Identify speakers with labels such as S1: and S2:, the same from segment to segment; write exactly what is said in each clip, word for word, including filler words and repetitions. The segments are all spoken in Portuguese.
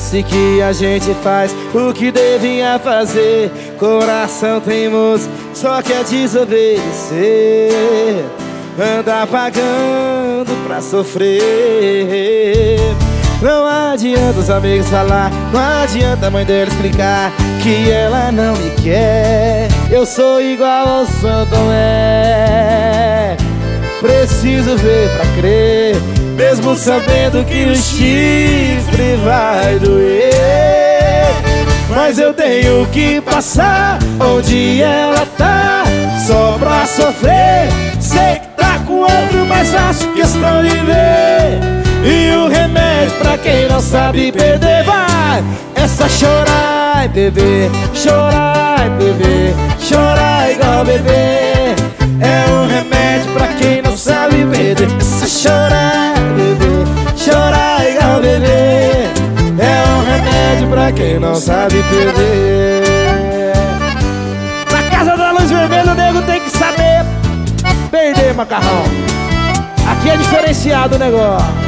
S1: Disse que a gente faz o que devia fazer. Coração teimoso só quer desobedecer. Anda pagando pra sofrer. Não adianta os amigos falar, não adianta a mãe dela explicar que ela não me quer. Eu sou igual ao São Tomé, preciso ver pra crer, mesmo sabendo que o chifre vai doer. Mas eu tenho que passar onde ela tá, só pra sofrer. Sei que tá com outro, mas faço questão de ver. E o remédio pra quem não sabe perder vai é só chorar e beber, chorar e beber, chorar igual bebê. É um remédio pra quem não sabe perder, é só chorar e beber, chorar igual bebê. É um remédio pra quem não sabe perder. Na casa da luz vermelha o nego tem que saber perder, macarrão. Aqui é diferenciado o negócio.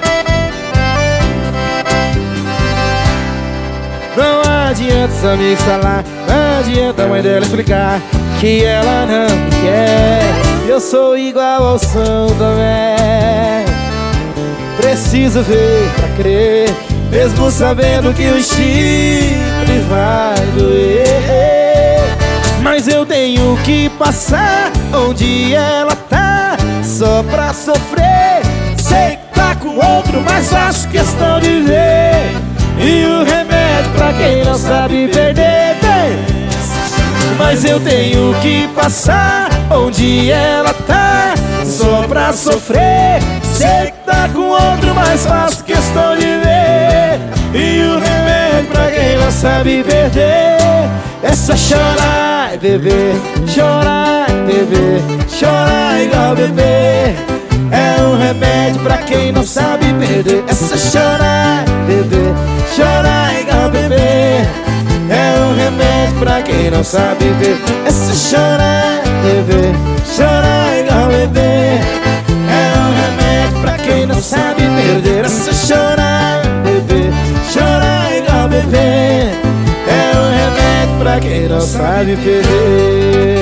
S1: Não adianta os amigos falar, não adianta a mãe dela explicar que ela não me quer. Eu sou igual ao São Tomé, preciso ver pra crer, mesmo sabendo que o chifre vai doer. Mas eu tenho que passar onde ela tá, só pra sofrer. Sei que tá com outro, mas faço questão de ver. E o remédio pra quem não sabe perder tem. Mas eu tenho que passar onde ela tá, só pra sofrer. Sei que tá com outro, mas faço questão de ver. E o remédio pra quem não sabe perder é só chorar e beber, chorar e beber, chorar igual bebê. É um remédio pra quem não sabe perder, é só chorar e beber, chorar igual bebê. É um remédio pra quem não sabe beber, é só chorar, beber, chorar igual bebê. É um remédio pra quem não sabe perder, é só chorar, beber, chorar igual bebê. É um remédio pra quem não sabe perder.